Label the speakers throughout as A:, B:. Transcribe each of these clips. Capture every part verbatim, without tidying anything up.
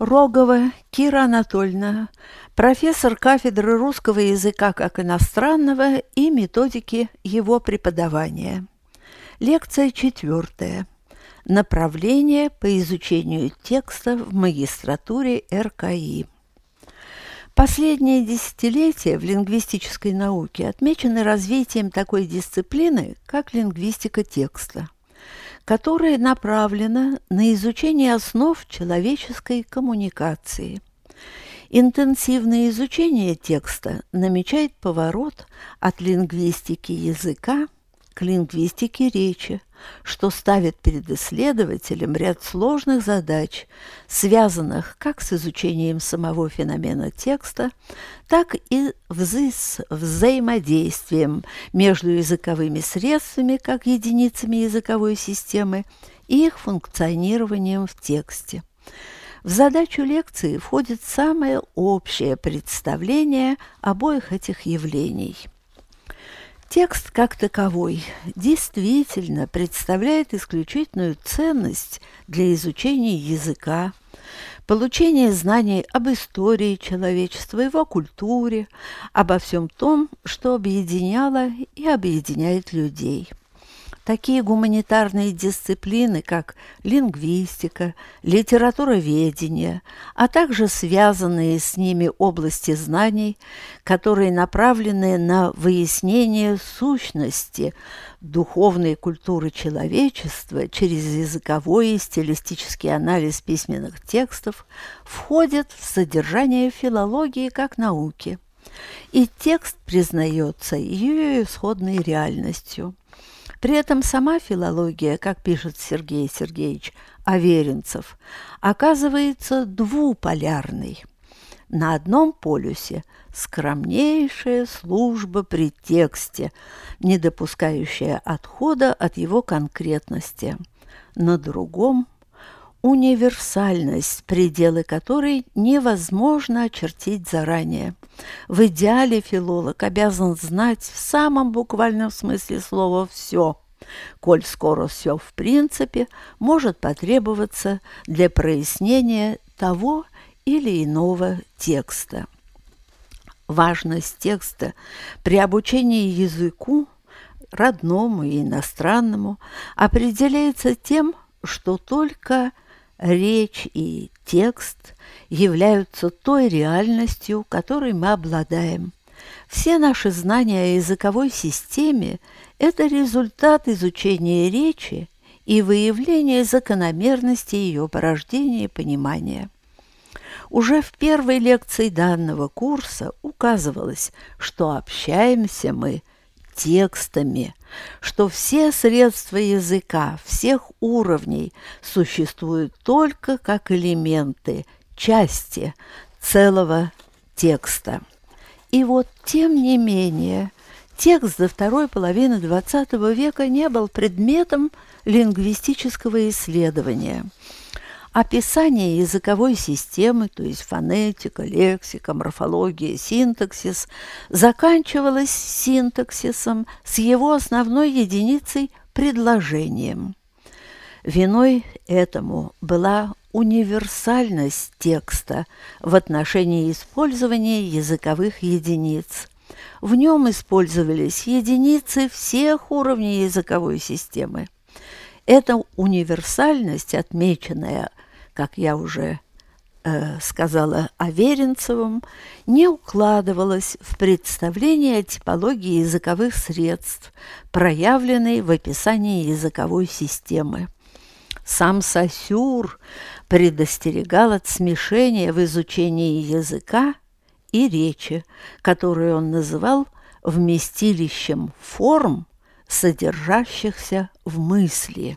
A: Рогова Кира Анатольевна, профессор кафедры русского языка как иностранного и методики его преподавания. Лекция четвертая. Направление по изучению текста в магистратуре эр ка и. Последние десятилетия в лингвистической науке отмечены развитием такой дисциплины, как лингвистика текста, которая направлена на изучение основ человеческой коммуникации. Интенсивное изучение текста намечает поворот от лингвистики языка к лингвистике речи, что ставит перед исследователем ряд сложных задач, связанных как с изучением самого феномена текста, так и с взаимодействием между языковыми средствами, как единицами языковой системы, и их функционированием в тексте. В задачу лекции входит самое общее представление обоих этих явлений. Текст как таковой действительно представляет исключительную ценность для изучения языка, получения знаний об истории человечества, его культуре, обо всем том, что объединяло и объединяет людей. Такие гуманитарные дисциплины, как лингвистика, литературоведение, а также связанные с ними области знаний, которые направлены на выяснение сущности духовной культуры человечества через языковой и стилистический анализ письменных текстов, входят в содержание филологии как науки, и текст признается ее исходной реальностью. При этом сама филология, как пишет Сергей Сергеевич Аверинцев, оказывается двуполярной. На одном полюсе скромнейшая служба при тексте, не допускающая отхода от его конкретности. На другом – универсальность, пределы которой невозможно очертить заранее. В идеале филолог обязан знать в самом буквальном смысле слова «все», коль скоро все в принципе может потребоваться для прояснения того или иного текста. Важность текста при обучении языку, родному и иностранному, определяется тем, что только речь и текст являются той реальностью, которой мы обладаем. Все наши знания о языковой системе – это результат изучения речи и выявления закономерности ее порождения и понимания. Уже в первой лекции данного курса указывалось, что общаемся мы текстами, что все средства языка всех уровней существуют только как элементы, части целого текста. И вот, тем не менее, текст до второй половины двадцатого века не был предметом лингвистического исследования. Описание языковой системы, то есть фонетика, лексика, морфология, синтаксис, заканчивалось синтаксисом с его основной единицей предложением. Виной этому была универсальность текста в отношении использования языковых единиц. В нем использовались единицы всех уровней языковой системы. Эта универсальность, отмеченная, как я уже э, сказала Аверинцевым, не укладывалась в представление о типологии языковых средств, проявленной в описании языковой системы. Сам Сосюр предостерегал от смешения в изучении языка и речи, которую он называл вместилищем форм, содержащихся в мысли.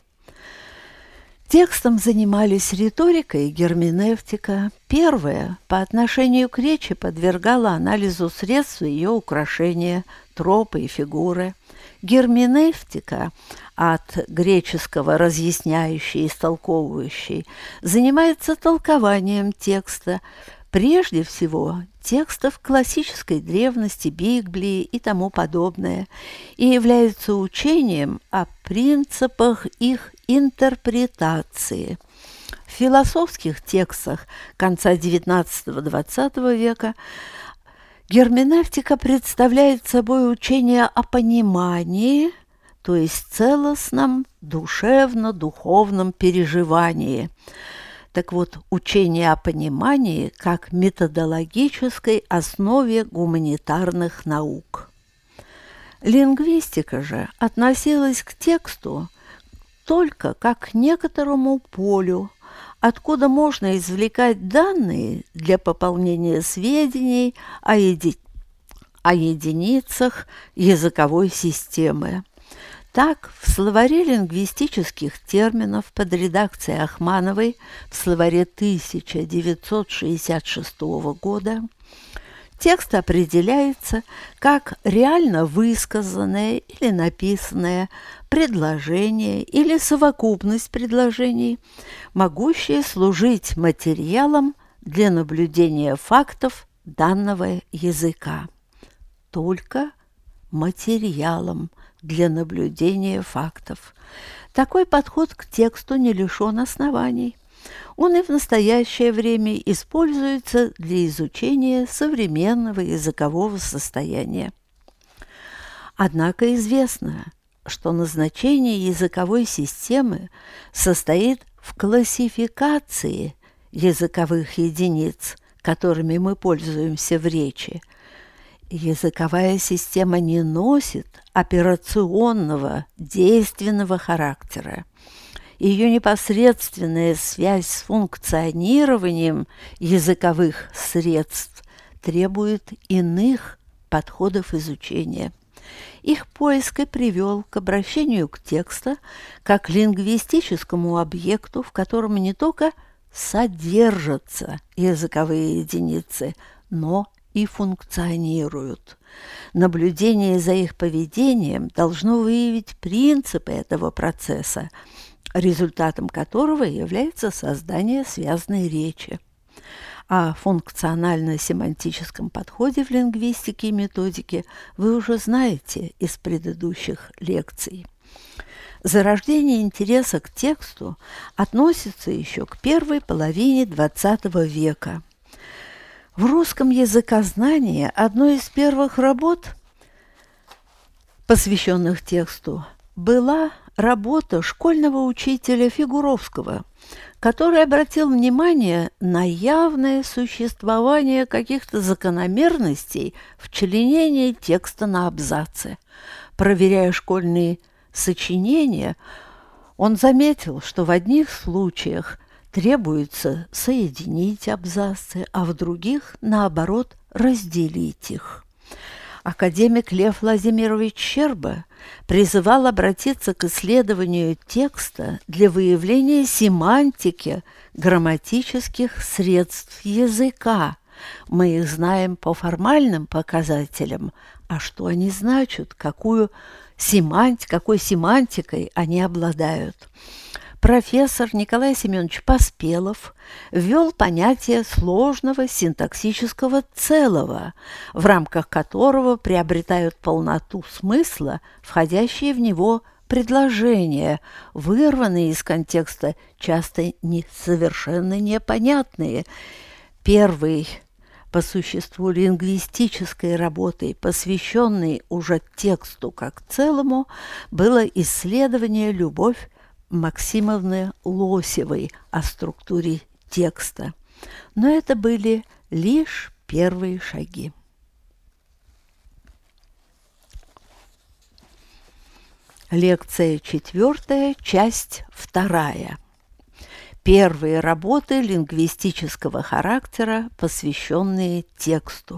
A: Текстом занимались риторика и герменевтика. Первая по отношению к речи подвергала анализу средств ее украшения, тропы и фигуры. Герменевтика, от греческого «разъясняющий» и «истолковывающий», занимается толкованием текста, прежде всего текстов классической древности, Библии и тому подобное, и является учением о принципах их интерпретации. В философских текстах конца девятнадцатого-двадцатого века герменевтика представляет собой учение о понимании, то есть целостном душевно-духовном переживании. Так вот, учение о понимании как методологической основе гуманитарных наук. Лингвистика же относилась к тексту только как к некоторому полю, откуда можно извлекать данные для пополнения сведений о, еди... о единицах языковой системы. Так, в словаре лингвистических терминов под редакцией Ахмановой в словаре тысяча девятьсот шестьдесят шестого года текст определяется как реально высказанное или написанное предложение или совокупность предложений, могущие служить материалом для наблюдения фактов данного языка. Только материалом для наблюдения фактов. Такой подход к тексту не лишен оснований. Он и в настоящее время используется для изучения современного языкового состояния. Однако известно, что назначение языковой системы состоит в классификации языковых единиц, которыми мы пользуемся в речи. Языковая система не носит операционного, действенного характера. Ее непосредственная связь с функционированием языковых средств требует иных подходов изучения. Их поиск и привел к обращению к тексту как к лингвистическому объекту, в котором не только содержатся языковые единицы, но и функционируют. Наблюдение за их поведением должно выявить принципы этого процесса, результатом которого является создание связной речи. О функционально-семантическом подходе в лингвистике и методике вы уже знаете из предыдущих лекций. Зарождение интереса к тексту относится еще к первой половине двадцатого века. В русском языкознании одной из первых работ, посвященных тексту, была работа школьного учителя Фигуровского, который обратил внимание на явное существование каких-то закономерностей в членении текста на абзацы. Проверяя школьные сочинения, он заметил, что в одних случаях требуется соединить абзацы, а в других, наоборот, разделить их. Академик Лев Владимирович Щерба призывал обратиться к исследованию текста для выявления семантики грамматических средств языка. Мы их знаем по формальным показателям, а что они значат, какую семанти, какой семантикой они обладают. Профессор Николай Семенович Поспелов ввел понятие сложного синтаксического целого, в рамках которого приобретают полноту смысла входящие в него предложения, вырванные из контекста, часто не, совершенно непонятные. Первый по существу лингвистической работой, посвященной уже тексту как целому, было исследование «Любовь Максимовны Лосевой» о структуре текста. Но это были лишь первые шаги. Лекция четвертая, часть вторая. Первые работы лингвистического характера, посвященные тексту.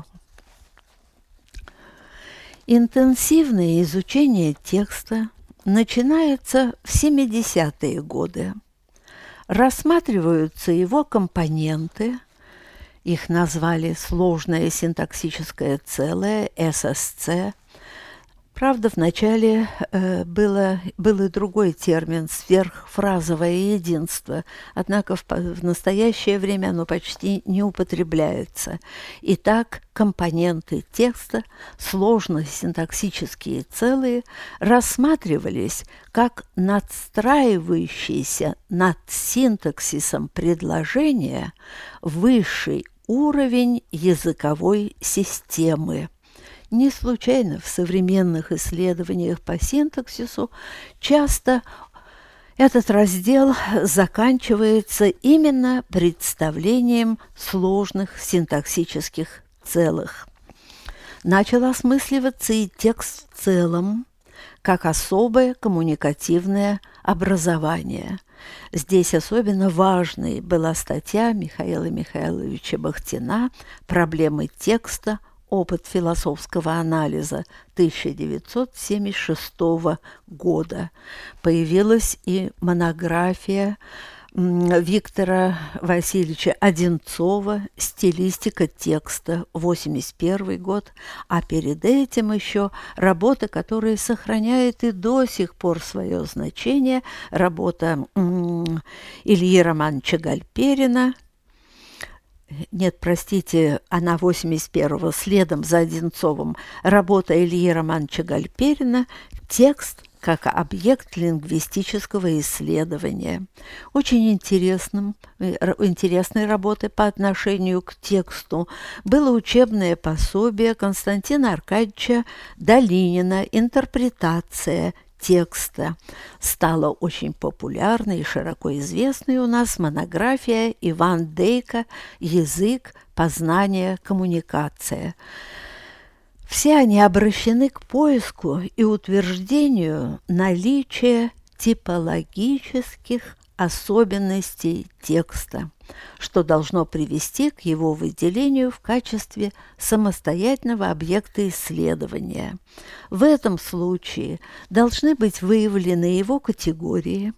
A: Интенсивное изучение текста начинается в семидесятые годы. Рассматриваются его компоненты, их назвали сложное синтаксическое целое, эс эс цэ, Правда, вначале э, было, был и другой термин – сверхфразовое единство, однако в, в настоящее время оно почти не употребляется. Итак, компоненты текста, сложные синтаксические целые, рассматривались как надстраивающиеся над синтаксисом предложения высший уровень языковой системы. Не случайно в современных исследованиях по синтаксису часто этот раздел заканчивается именно представлением сложных синтаксических целых. Начал осмысливаться и текст в целом, как особое коммуникативное образование. Здесь особенно важной была статья Михаила Михайловича Бахтина «Проблемы текста. Опыт философского анализа» тысяча девятьсот семьдесят шестого года. Появилась и монография Виктора Васильевича Одинцова «Стилистика текста», восемьдесят первый год, а перед этим еще работа, которая сохраняет и до сих пор свое значение, работа Ильи Романовича Гальперина. Нет, простите, она восемьдесят первого, следом за Одинцовым, работа Ильи Романовича Гальперина «Текст как объект лингвистического исследования». Очень интересным, интересной работой по отношению к тексту было учебное пособие Константина Аркадьевича Долинина «Интерпретация текста». Стала очень популярной и широко известной у нас монография Иван Дейка «Язык, познание, коммуникация». Все они обращены к поиску и утверждению наличия типологических особенностей текста, что должно привести к его выделению в качестве самостоятельного объекта исследования. В этом случае должны быть выявлены его категории,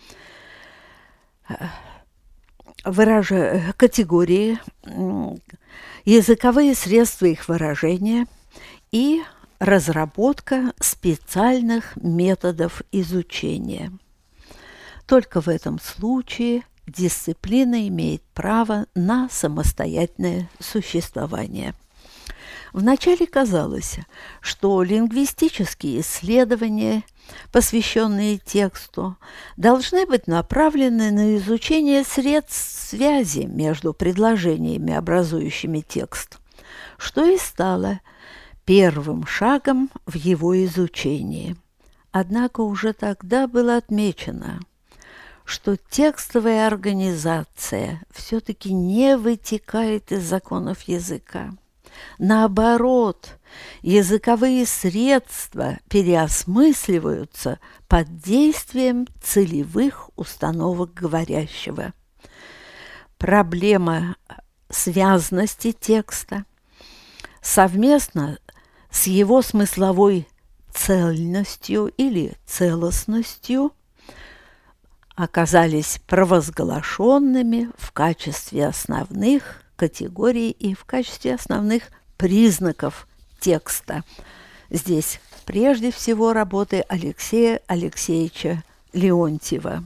A: выража... категории, языковые средства их выражения и разработка специальных методов изучения. Только в этом случае дисциплина имеет право на самостоятельное существование. Вначале казалось, что лингвистические исследования, посвященные тексту, должны быть направлены на изучение средств связи между предложениями, образующими текст, что и стало первым шагом в его изучении. Однако уже тогда было отмечено, что текстовая организация все-таки не вытекает из законов языка. Наоборот, языковые средства переосмысливаются под действием целевых установок говорящего. Проблема связности текста совместно с его смысловой цельностью или целостностью оказались провозглашенными в качестве основных категорий и в качестве основных признаков текста. Здесь прежде всего работы Алексея Алексеевича Леонтьева.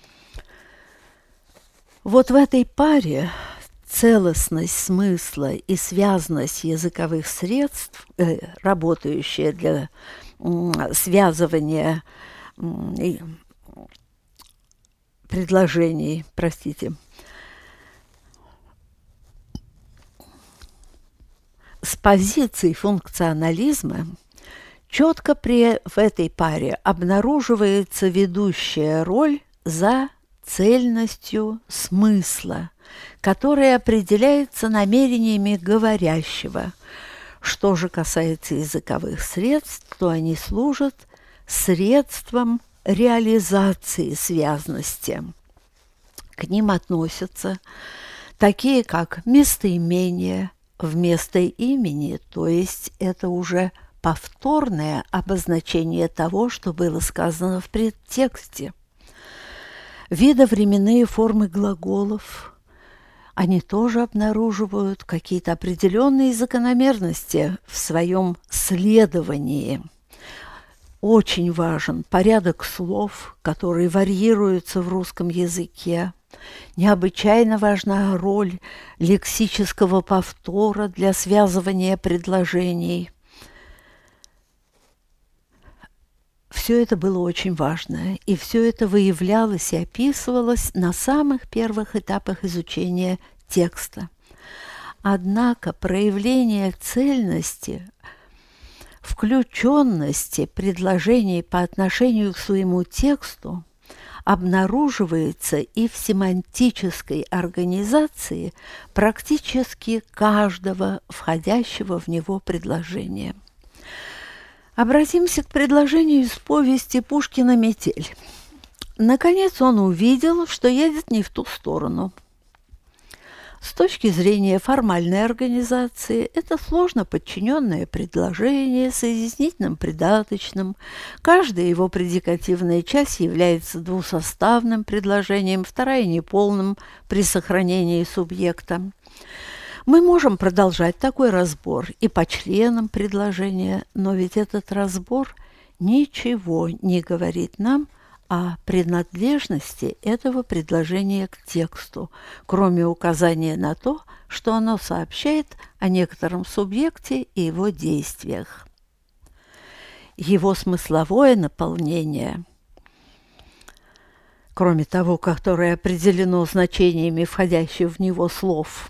A: Вот в этой паре целостность смысла и связность языковых средств, э, работающие для э, связывания э, предложений, простите, с позиции функционализма, четко при, в этой паре обнаруживается ведущая роль за цельностью смысла, которая определяется намерениями говорящего. Что же касается языковых средств, то они служат средством реализации связности. К ним относятся такие, как местоимение вместо имени, то есть это уже повторное обозначение того, что было сказано в предтексте. Видовременные формы глаголов, они тоже обнаруживают какие-то определенные закономерности в своем следовании. Очень важен порядок слов, которые варьируются в русском языке. Необычайно важна роль лексического повтора для связывания предложений. Все это было очень важно, и все это выявлялось и описывалось на самых первых этапах изучения текста. Однако проявление цельности, включенности предложений по отношению к своему тексту обнаруживается и в семантической организации практически каждого входящего в него предложения. Обратимся к предложению из повести Пушкина «Метель». Наконец он увидел, что едет не в ту сторону. С точки зрения формальной организации, это сложно подчиненное предложение с изъяснительным придаточным. Каждая его предикативная часть является двусоставным предложением, вторая – неполным при сохранении субъекта. Мы можем продолжать такой разбор и по членам предложения, но ведь этот разбор ничего не говорит нам о принадлежности этого предложения к тексту, кроме указания на то, что оно сообщает о некотором субъекте и его действиях. Его смысловое наполнение, кроме того, которое определено значениями входящих в него слов,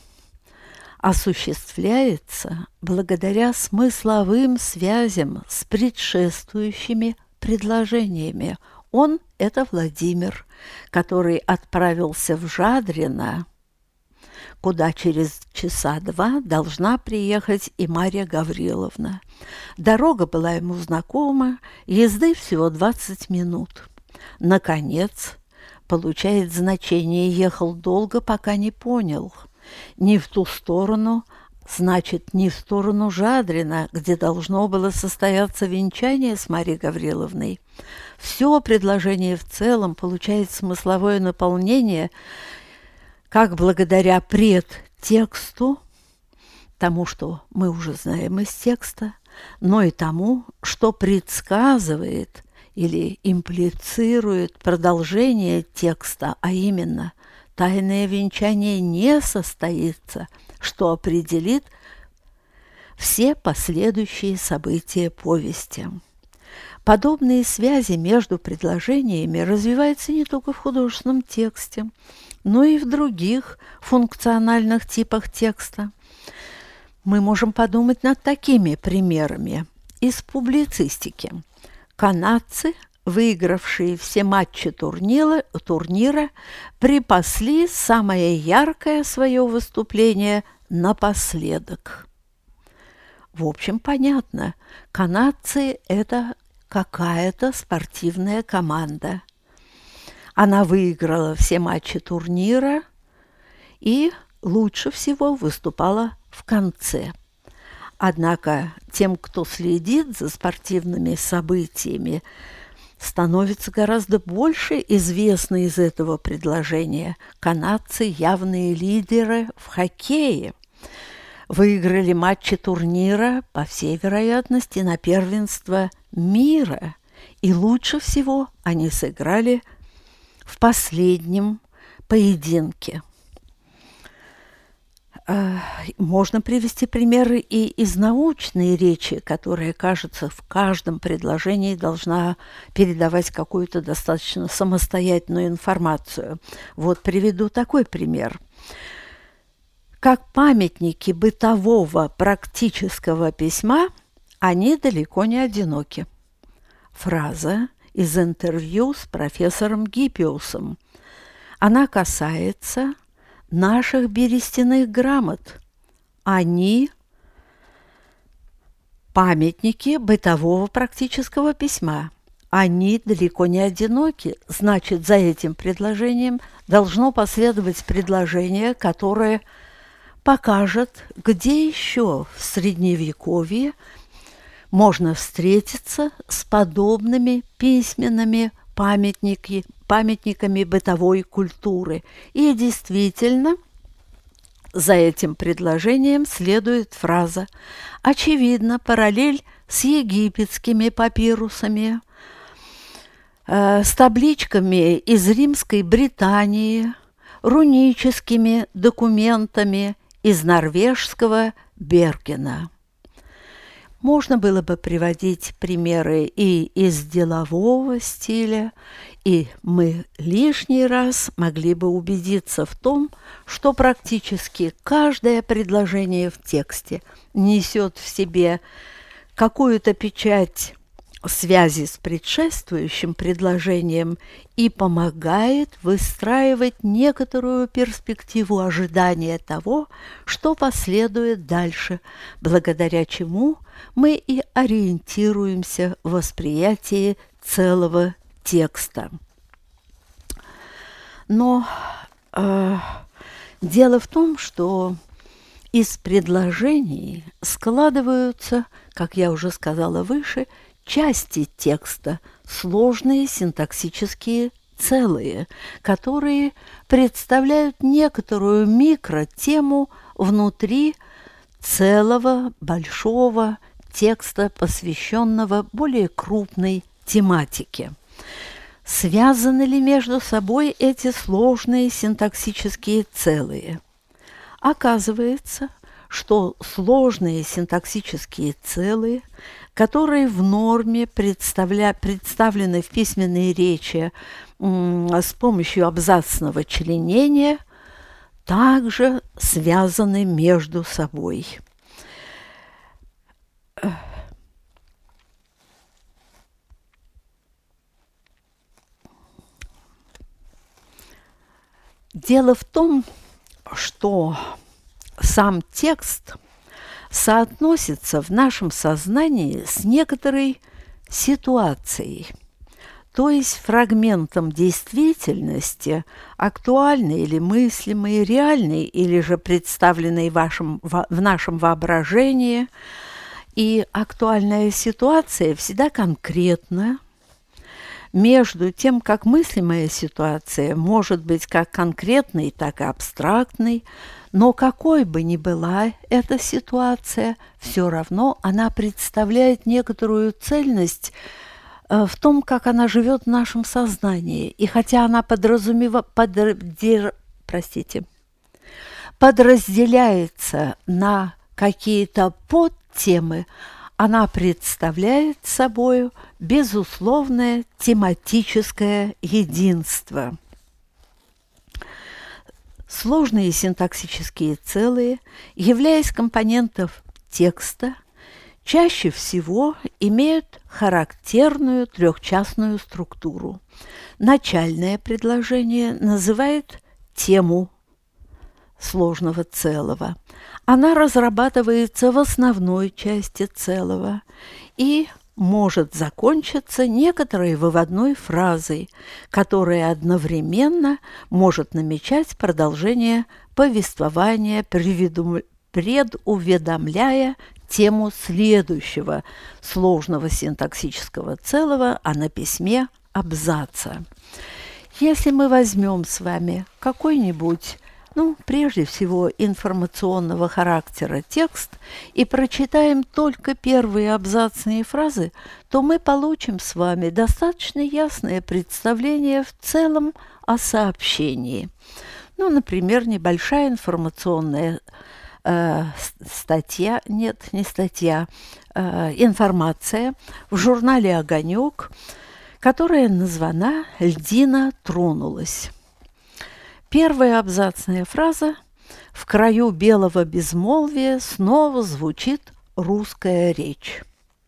A: осуществляется благодаря смысловым связям с предшествующими предложениями. Он – это Владимир, который отправился в Жадрино, куда через часа два должна приехать и Марья Гавриловна. Дорога была ему знакома, езды всего двадцать минут. Наконец, получает значение «ехал долго, пока не понял». Не в ту сторону, значит, не в сторону Жадрина, где должно было состояться венчание с Марьей Гавриловной. Все предложение в целом получает смысловое наполнение как благодаря предтексту, тому, что мы уже знаем из текста, но и тому, что предсказывает или имплицирует продолжение текста, а именно тайное венчание не состоится, что определит все последующие события повести. Подобные связи между предложениями развиваются не только в художественном тексте, но и в других функциональных типах текста. Мы можем подумать над такими примерами из публицистики. Канадцы, выигравшие все матчи турнира, турнира, припасли самое яркое свое выступление напоследок. В общем, понятно, канадцы – это какая-то спортивная команда. Она выиграла все матчи турнира и лучше всего выступала в конце. Однако тем, кто следит за спортивными событиями, становится гораздо больше известно из этого предложения. Канадцы – явные лидеры в хоккее. Выиграли матчи турнира, по всей вероятности, на первенство мира. И лучше всего они сыграли в последнем поединке. Можно привести примеры и из научной речи, которая, кажется, в каждом предложении должна передавать какую-то достаточно самостоятельную информацию. Вот приведу такой пример. Как памятники бытового практического письма, они далеко не одиноки. Фраза из интервью с профессором Гиппиусом. Она касается наших берестяных грамот. Они памятники бытового практического письма. Они далеко не одиноки. Значит, за этим предложением должно последовать предложение, которое покажет, где еще в Средневековье можно встретиться с подобными письменными памятники, памятниками бытовой культуры. И действительно, За этим предложением следует фраза: очевидно, параллель с египетскими папирусами, э, с табличками из Римской Британии, руническими документами из норвежского Бергена. Можно было бы приводить примеры и из делового стиля, и мы лишний раз могли бы убедиться в том, что практически каждое предложение в тексте несет в себе какую-то печать связи с предшествующим предложением и помогает выстраивать некоторую перспективу ожидания того, что последует дальше, благодаря чему мы и ориентируемся в восприятии целого текста. Но э, дело в том, что из предложений складываются, как я уже сказала выше, части текста, сложные синтаксические целые, которые представляют некоторую микротему внутри целого большого текста, посвященного более крупной тематике. Связаны ли между собой эти сложные синтаксические целые? Оказывается, что сложные синтаксические целые, которые в норме представля... представлены в письменной речи с помощью абзацного членения, также связаны между собой. Дело в том, что сам текст соотносится в нашем сознании с некоторой ситуацией, то есть фрагментом действительности, актуальной или мыслимой, реальной или же представленной в, вашем, в нашем воображении. И актуальная ситуация всегда конкретна. Между тем, как мыслимая ситуация может быть как конкретной, так и абстрактной, но какой бы ни была эта ситуация, все равно она представляет некоторую цельность в том, как она живет в нашем сознании. И хотя она подразумева, подр, простите, подразделяется на какие-то подтемы, она представляет собой безусловное тематическое единство. Сложные синтаксические целые, являясь компонентом текста, чаще всего имеют характерную трехчастную структуру. Начальное предложение называет тему сложного целого. Она разрабатывается в основной части целого и может закончиться некоторой выводной фразой, которая одновременно может намечать продолжение повествования, предуведомляя тему следующего сложного синтаксического целого, а на письме абзаца. Если мы возьмем с вами какой-нибудь, ну, прежде всего, информационного характера текст и прочитаем только первые абзацные фразы, то мы получим с вами достаточно ясное представление в целом о сообщении. Ну, например, небольшая информационная э, статья, нет, не статья, э, информация в журнале «Огонек», которая названа «Льдина тронулась». Первая абзацная фраза: «В краю белого безмолвия снова звучит русская речь».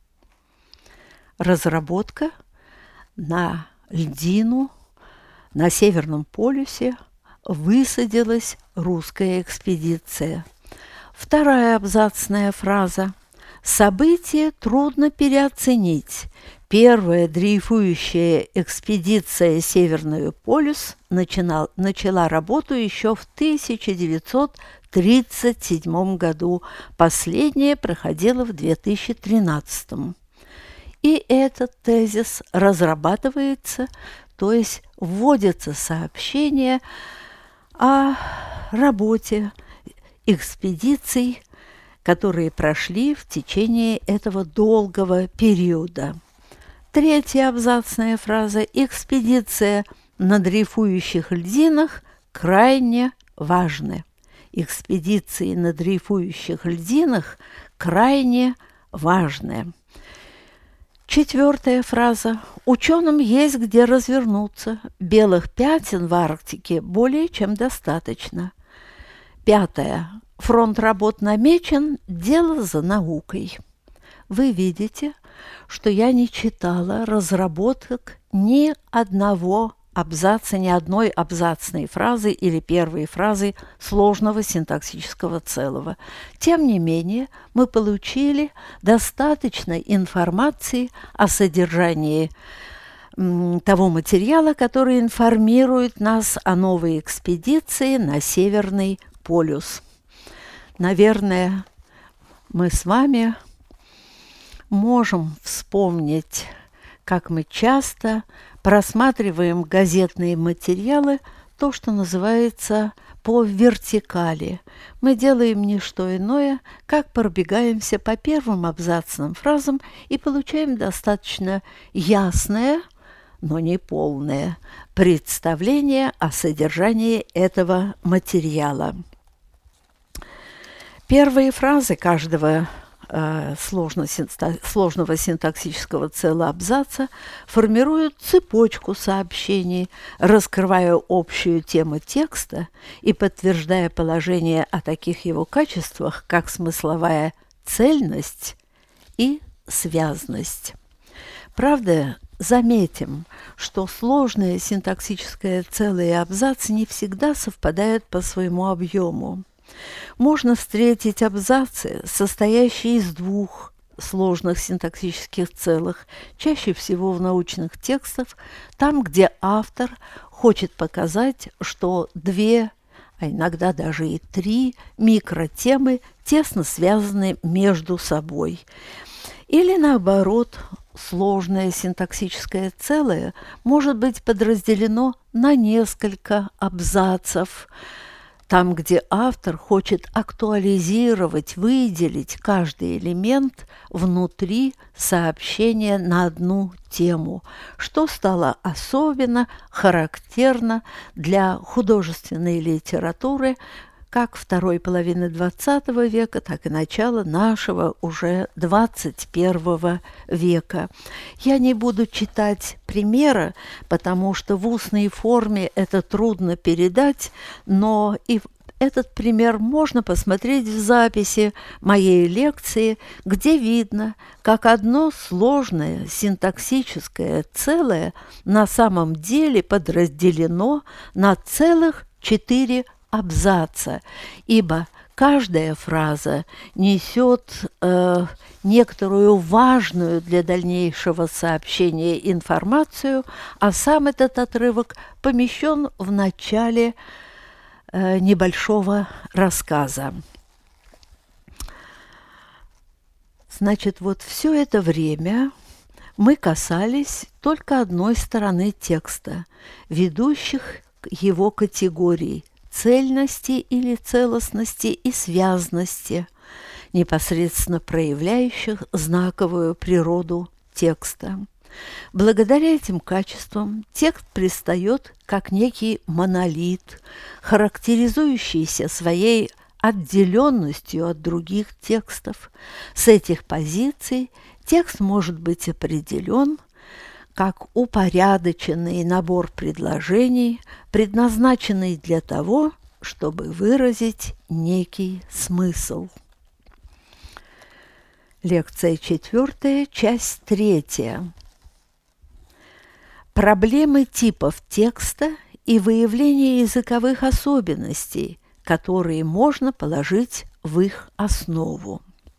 A: Разработка: на льдину на Северном полюсе высадилась русская экспедиция. Вторая абзацная фраза: «Событие трудно переоценить. Первая дрейфующая экспедиция «Северный полюс» начинал, начала работу еще в тысяча девятьсот тридцать седьмом году. Последняя проходила в две тысячи тринадцатом. И этот тезис разрабатывается, то есть вводится сообщение о работе экспедиций, которые прошли в течение этого долгого периода. Третья абзацная фраза: экспедиция на дрейфующих льдинах крайне важны. Экспедиции на дрейфующих льдинах крайне важны. Четвертая фраза: ученым есть где развернуться. Белых пятен в Арктике более чем достаточно. Пятая: фронт работ намечен, дело за наукой. Вы видите, что я не читала разработок ни одного абзаца, ни одной абзацной фразы или первой фразы сложного синтаксического целого. Тем не менее, мы получили достаточно информации о содержании м, того материала, который информирует нас о новой экспедиции на Северный полюс. Наверное, мы с вами можем вспомнить, как мы часто просматриваем газетные материалы, то, что называется по вертикали. Мы делаем не что иное, как пробегаемся по первым абзацным фразам и получаем достаточно ясное, но не полное представление о содержании этого материала. Первые фразы каждого Сложно, сложного синтаксического целого абзаца формируют цепочку сообщений, раскрывая общую тему текста и подтверждая положение о таких его качествах, как смысловая цельность и связность. Правда, заметим, что сложное синтаксическое целое и абзац не всегда совпадают по своему объему. Можно встретить абзацы, состоящие из двух сложных синтаксических целых, чаще всего в научных текстах, там, где автор хочет показать, что две, а иногда даже и три микротемы тесно связаны между собой. Или наоборот, сложное синтаксическое целое может быть подразделено на несколько абзацев, там, где автор хочет актуализировать, выделить каждый элемент внутри сообщения на одну тему, что стало особенно характерно для художественной литературы как второй половины двадцатого века, так и начала нашего уже двадцать первого века. Я не буду читать примера, потому что в устной форме это трудно передать, но и этот пример можно посмотреть в записи моей лекции, где видно, как одно сложное синтаксическое целое на самом деле подразделено на целых четыре абзаца, ибо каждая фраза несет э, некоторую важную для дальнейшего сообщения информацию, а сам этот отрывок помещен в начале э, небольшого рассказа. Значит, вот все это время мы касались только одной стороны текста, ведущих к его категорий – цельности или целостности и связности, непосредственно проявляющих знаковую природу текста. Благодаря этим качествам текст предстает как некий монолит, характеризующийся своей отделенностью от других текстов. С этих позиций текст может быть определен как упорядоченный набор предложений, предназначенный для того, чтобы выразить некий смысл. Лекция четвертая, часть третья. Проблемы типов текста и выявление языковых особенностей, которые можно положить в их основу.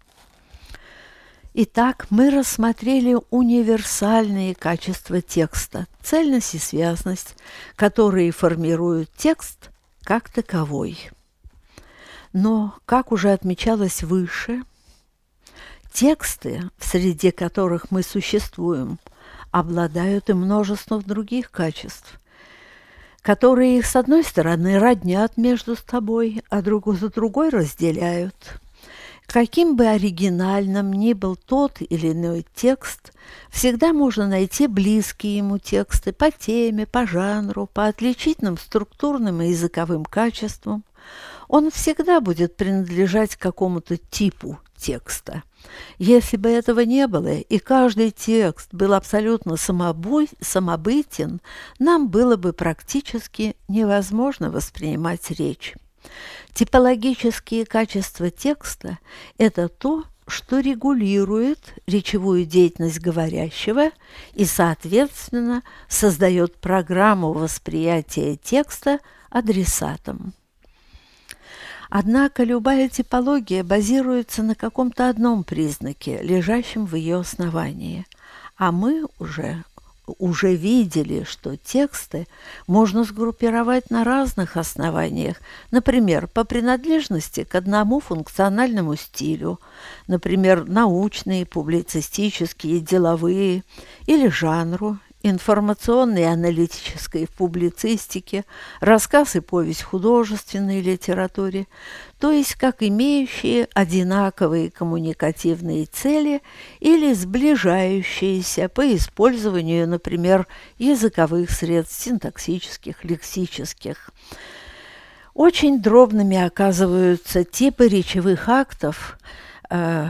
A: Итак, мы рассмотрели универсальные качества текста, цельность и связность, которые формируют текст как таковой. Но, как уже отмечалось выше, тексты, среди которых мы существуем, обладают и множеством других качеств, которые их, с одной стороны, роднят между собой, а другую за другой разделяют. Каким бы оригинальным ни был тот или иной текст, всегда можно найти близкие ему тексты по теме, по жанру, по отличительным структурным и языковым качествам. Он всегда будет принадлежать какому-то типу текста. Если бы этого не было, и каждый текст был абсолютно самобой, самобытен, нам было бы практически невозможно воспринимать речь. Типологические качества текста – это то, что регулирует речевую деятельность говорящего и, соответственно, создает программу восприятия текста адресатом. Однако любая типология базируется на каком-то одном признаке, лежащем в ее основании, а мы уже уже видели, что тексты можно сгруппировать на разных основаниях, например, по принадлежности к одному функциональному стилю, например, научные, публицистические, деловые, или жанру, информационной и аналитической в публицистике, рассказ и повесть в художественной литературе, то есть как имеющие одинаковые коммуникативные цели или сближающиеся по использованию, например, языковых средств, синтаксических, лексических. Очень дробными оказываются типы речевых актов, э,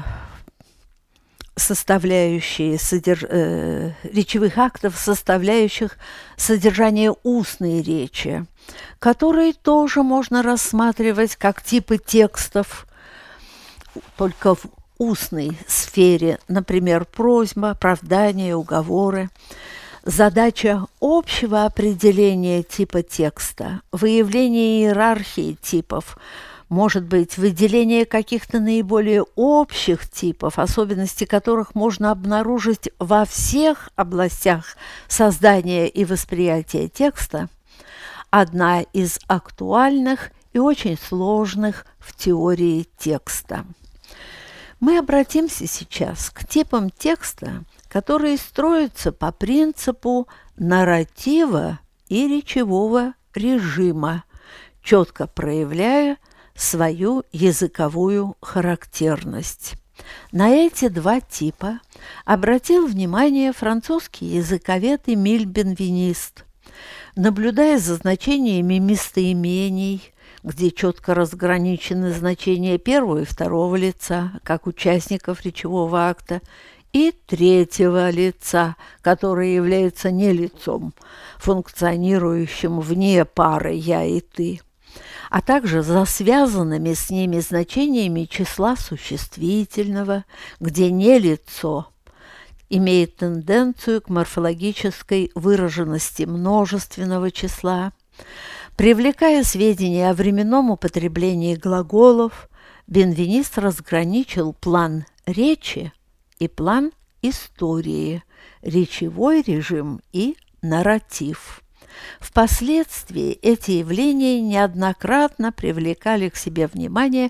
A: составляющие содерж... э, речевых актов, составляющих содержание устной речи, которые тоже можно рассматривать как типы текстов, только в устной сфере, например, просьба, оправдание, уговоры. Задача общего определения типа текста, выявление иерархии типов, может быть, выделение каких-то наиболее общих типов, особенности которых можно обнаружить во всех областях создания и восприятия текста, одна из актуальных и очень сложных в теории текста. Мы обратимся сейчас к типам текста, которые строятся по принципу нарратива и речевого режима, четко проявляя свою языковую характерность. На эти два типа обратил внимание французский языковед Эмиль Бенвенист. Наблюдая за значениями местоимений, где четко разграничены значения первого и второго лица, как участников речевого акта, и третьего лица, которое является не лицом, функционирующим вне пары «я» и «ты», а также за связанными с ними значениями числа существительного, где не лицо имеет тенденцию к морфологической выраженности множественного числа. Привлекая сведения о временном употреблении глаголов, Бенвенист разграничил план речи и план истории, речевой режим и нарратив. Впоследствии эти явления неоднократно привлекали к себе внимание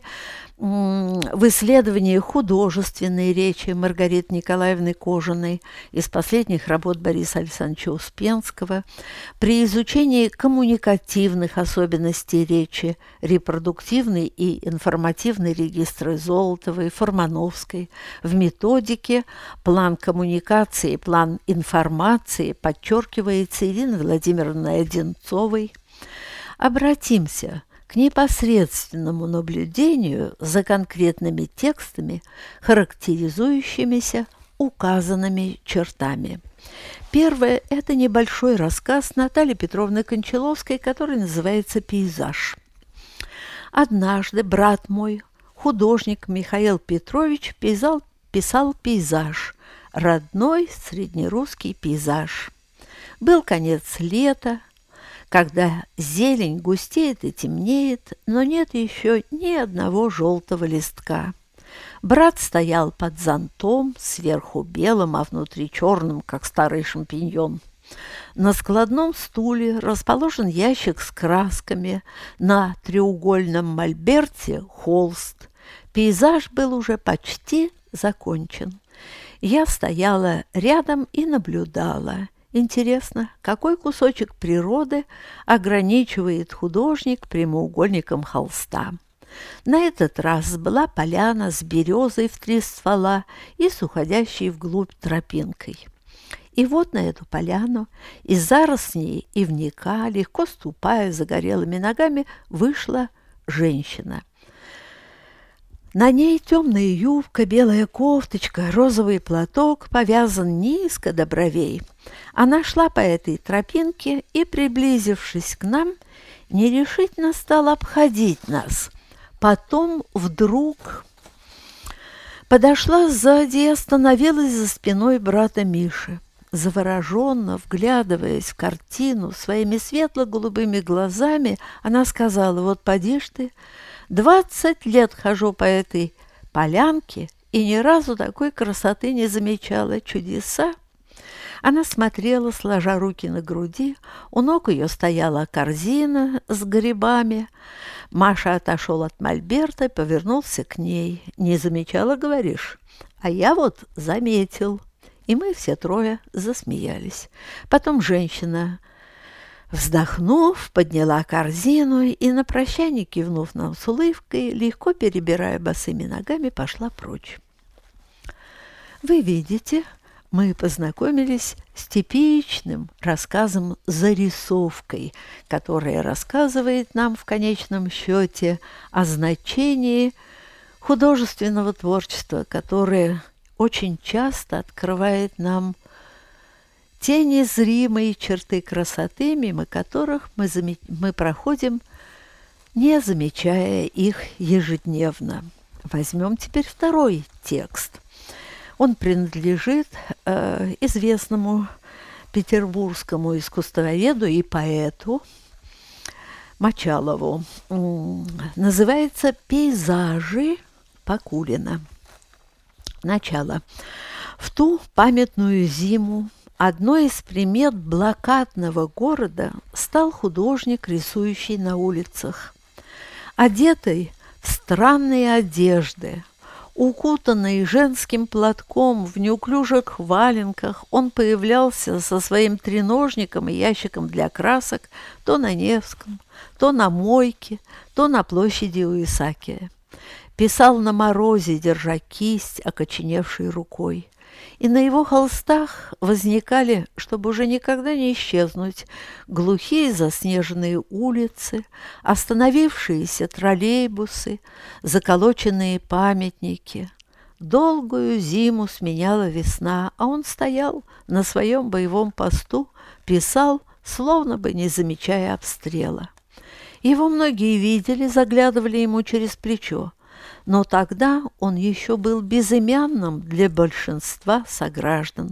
A: в исследовании художественной речи Маргариты Николаевны Кожаной из последних работ Бориса Александровича Успенского, при изучении коммуникативных особенностей речи, репродуктивной и информативной регистры Золотовой, Формановской, в методике «План коммуникации», «План информации» подчеркивается Ириной Владимировной Одинцовой. Обратимся к непосредственному наблюдению за конкретными текстами, характеризующимися указанными чертами. Первое – это небольшой рассказ Натальи Петровны Кончаловской, который называется «Пейзаж». Однажды брат мой, художник Михаил Петрович, писал, писал пейзаж, родной среднерусский пейзаж. Был конец лета, когда зелень густеет и темнеет, но нет еще ни одного желтого листка. Брат стоял под зонтом, сверху белым, а внутри черным, как старый шампиньон. На складном стуле расположен ящик с красками, на треугольном мольберте холст. Пейзаж был уже почти закончен. Я стояла рядом и наблюдала. Интересно, какой кусочек природы ограничивает художник прямоугольником холста? На этот раз была поляна с березой в три ствола и с уходящей вглубь тропинкой. И вот на эту поляну из зарослей ивника, легко ступая загорелыми ногами, вышла женщина. На ней темная юбка, белая кофточка, розовый платок повязан низко до бровей. Она шла по этой тропинке и, приблизившись к нам, нерешительно стала обходить нас. Потом вдруг подошла сзади и остановилась за спиной брата Миши. Завороженно вглядываясь в картину своими светло-голубыми глазами, она сказала: «Вот поди ж ты, двадцать лет хожу по этой полянке и ни разу такой красоты не замечала. Чудеса!» Она смотрела, сложа руки на груди. У ног ее стояла корзина с грибами. Маша отошел от мольберта и повернулся к ней. «Не замечала, говоришь? А я вот заметил». И мы все трое засмеялись. Потом женщина, вздохнув, подняла корзину и, на прощание кивнув нам с улыбкой, легко перебирая босыми ногами, пошла прочь. Вы видите, мы познакомились с типичным рассказом-зарисовкой, которая рассказывает нам в конечном счете о значении художественного творчества, которое очень часто открывает нам те незримые черты красоты, мимо которых мы, заме... мы проходим, не замечая их ежедневно. Возьмем теперь второй текст. Он принадлежит э, известному петербургскому искусствоведу и поэту Мочалову. Называется «Пейзажи Пакулина». Начало. В ту памятную зиму одной из примет блокадного города стал художник, рисующий на улицах. Одетый в странные одежды, укутанный женским платком в неуклюжих валенках, он появлялся со своим треножником и ящиком для красок то на Невском, то на Мойке, то на площади у Исаакия. Писал на морозе, держа кисть окоченевшей рукой. И на его холстах возникали, чтобы уже никогда не исчезнуть, глухие заснеженные улицы, остановившиеся троллейбусы, заколоченные памятники. Долгую зиму сменяла весна, а он стоял на своем боевом посту, писал, словно бы не замечая обстрела. Его многие видели, заглядывали ему через плечо. Но тогда он еще был безымянным для большинства сограждан.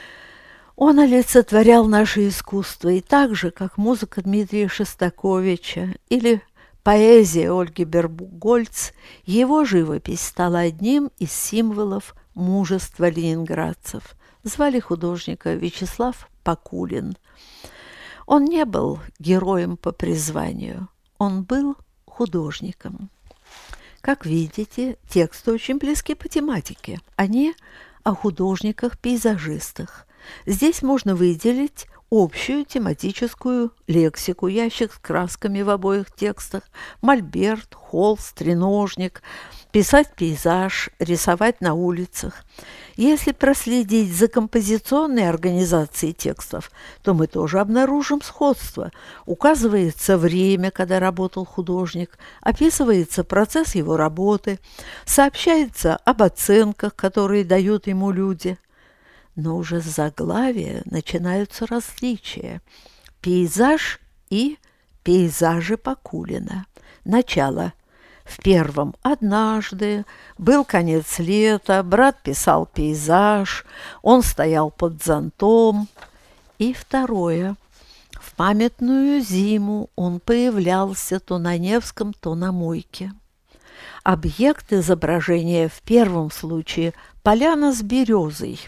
A: Он олицетворял наше искусство, и так же, как музыка Дмитрия Шостаковича или поэзия Ольги Бергольц, его живопись стала одним из символов мужества ленинградцев. Звали художника Вячеслав Пакулин. Он не был героем по призванию, он был художником. Как видите, тексты очень близки по тематике. Они о художниках-пейзажистах. Здесь можно выделить общую тематическую лексику: ящик с красками в обоих текстах, мольберт, холст, треножник, писать пейзаж, рисовать на улицах. Если проследить за композиционной организацией текстов, то мы тоже обнаружим сходство. Указывается время, когда работал художник, описывается процесс его работы, сообщается об оценках, которые дают ему люди. Но уже с заглавия начинаются различия. Пейзаж и пейзажи Пакулина. Начало. В первом однажды, был конец лета, брат писал пейзаж, он стоял под зонтом. И второе. В памятную зиму он появлялся то на Невском, то на Мойке. Объект изображения в первом случае – поляна с березой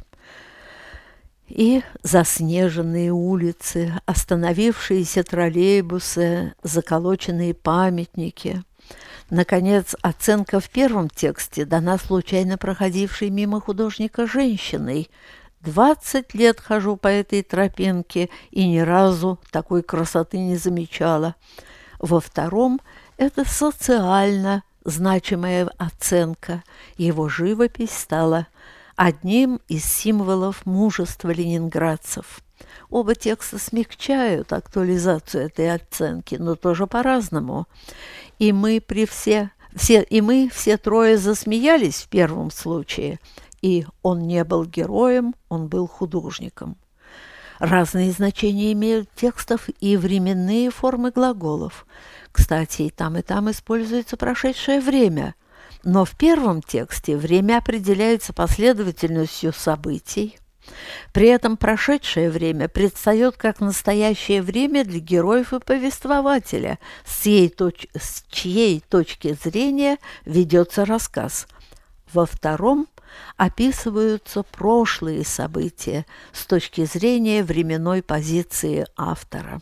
A: и заснеженные улицы, остановившиеся троллейбусы, заколоченные памятники. Наконец, оценка в первом тексте дана случайно проходившей мимо художника женщиной. двадцать лет хожу по этой тропинке и ни разу такой красоты не замечала. Во втором – это социально значимая оценка. Его живопись стала одним из символов мужества ленинградцев. Оба текста смягчают актуализацию этой оценки, но тоже по-разному. И мы при все, все, и мы все трое засмеялись в первом случае, и он не был героем, он был художником. Разные значения имеют текстов и временные формы глаголов. Кстати, и там, и там используется прошедшее время. Но в первом тексте время определяется последовательностью событий. При этом прошедшее время предстает как настоящее время для героев и повествователя, с чьей, точ... с чьей точки зрения ведется рассказ. Во втором описываются прошлые события с точки зрения временной позиции автора.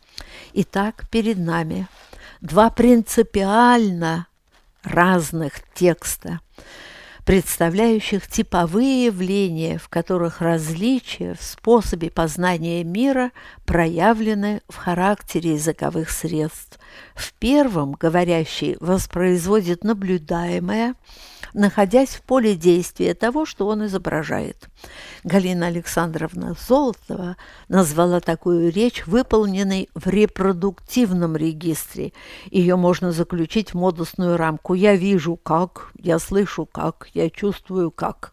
A: Итак, перед нами два принципиально разных текста, представляющих типовые явления, в которых различия в способе познания мира проявлены в характере языковых средств. В первом говорящий воспроизводит наблюдаемое, находясь в поле действия того, что он изображает. Галина Александровна Золотова назвала такую речь выполненной в репродуктивном регистре. Ее можно заключить в модусную рамку «я вижу как», «я слышу как», «я чувствую как».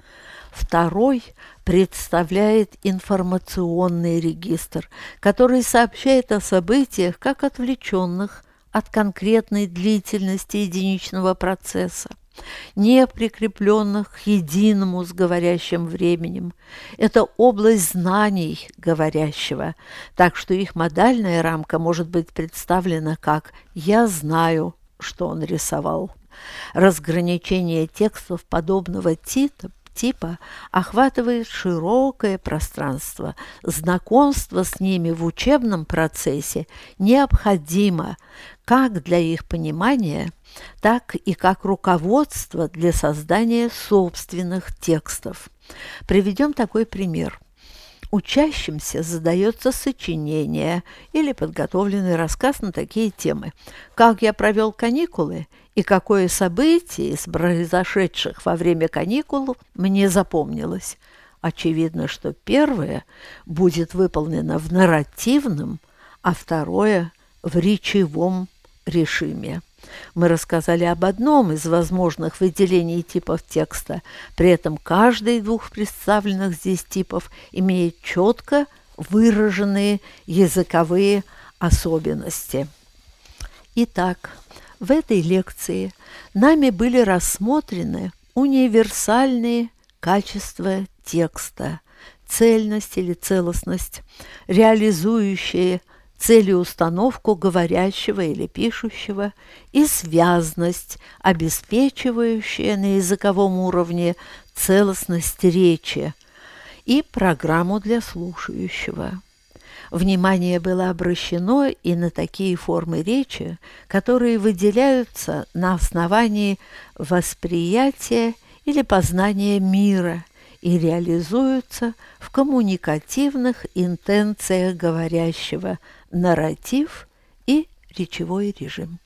A: Второй представляет информационный регистр, который сообщает о событиях как отвлеченных от конкретной длительности единичного процесса, не прикрепленных к единому с говорящим временем. Это область знаний говорящего, так что их модальная рамка может быть представлена как «я знаю, что он рисовал». Разграничение текстов подобного типа типа охватывает широкое пространство. Знакомство с ними в учебном процессе необходимо как для их понимания, так и как руководство для создания собственных текстов. Приведем такой пример. Учащимся задается сочинение или подготовленный рассказ на такие темы: «Как я провел каникулы» и «Какое событие из произошедших во время каникул мне запомнилось». Очевидно, что первое будет выполнено в нарративном, а второе – в речевом режиме. Мы рассказали об одном из возможных выделений типов текста, при этом каждый из двух представленных здесь типов имеет четко выраженные языковые особенности. Итак, в этой лекции нами были рассмотрены универсальные качества текста, цельность или целостность, реализующие целеустановку говорящего или пишущего, и связность, обеспечивающая на языковом уровне целостность речи, и программу для слушающего. Внимание было обращено и на такие формы речи, которые выделяются на основании восприятия или познания мира и реализуются в коммуникативных интенциях говорящего, нарратив и речевой режим.